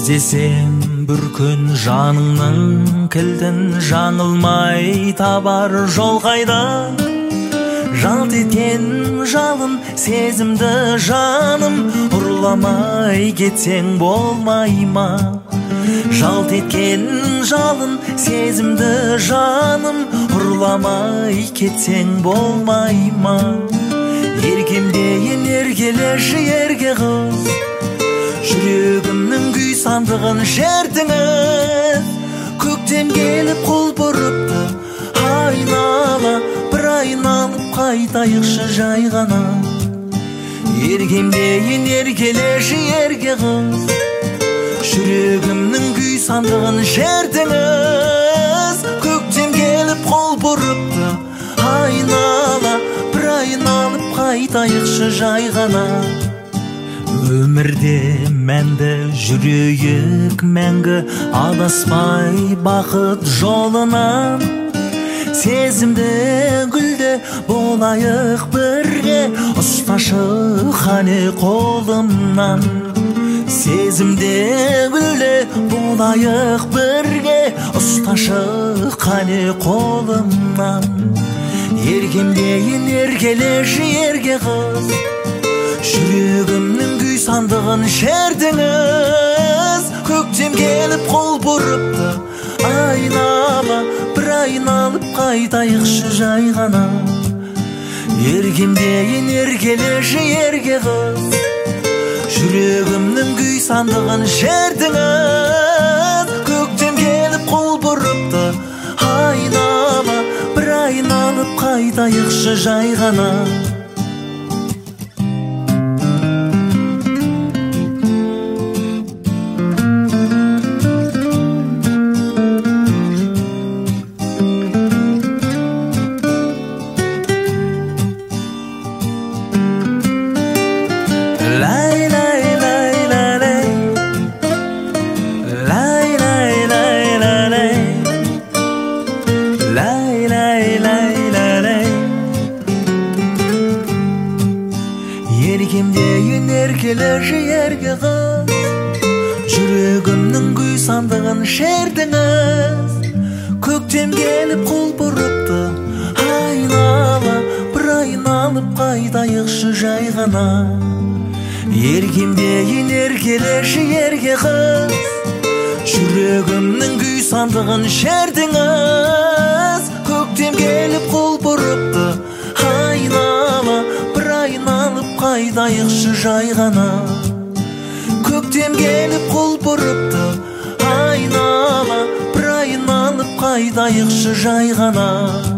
іздесем бір күн жаныңның кілтін, жаңылмай табар жол қайда? Жалт еткен жалын сезімді жаным, ұрламай кетсең болмай ма? Жалт еткен жалын сезімді жаным, ұрламай кетсең болмай ма? Еркемдейін еркелеші ерке қыз, жүрегімнің күй сандығын жердіңіз. Көктем келіп қол бұрыпты, айнала бір айналып қайтайықшы жай ғана. Еркемдейін еркелеші ерке қыз, жүрегімнің күй сандығын жердіңіз. Көктем келіп қол бұрыпты, айнала бір айналып қайтайықшы жай ғана. Өмірде мәнді жүрейік мәңгі, адаспай бақыт жолынан. Сезімді гүлде болайық бірге, ұсташы қане қолымнан. Сезімде гүлде болайық бірге, ұсташы қане қолымнан. Еркемдейін еркелеші ерке қыз, жүрегімнің күй сандығын жердіңіз. Көктем келіп қол бұрыпты, айнала бір айналып қайтайықшы жай ғана. Еркемдейін еркелеші ерке қыз, жүрегімнің күй сандығын жердіңіз. Көктем келіп қол бұрыпты, айнала бір айналып қайтайықшы жай ғана. Еркемдейін еркелеші ерке қыз, жүрегімнің күй сандығын жердіңіз. Көктем келіп қол бұрыпты, айнала бір айналып қайтайықшы жай ғана. Еркемдейін еркелеші ерке қыз, жүрегімнің күй сандығын жердіңіз. Көктем келіп қол бұрыпты, айнала бір айналып қайтайықшы жай ғана. Көктем келіп қол бұрыпты, айнала бір айналып қайтайықшы жай ғана.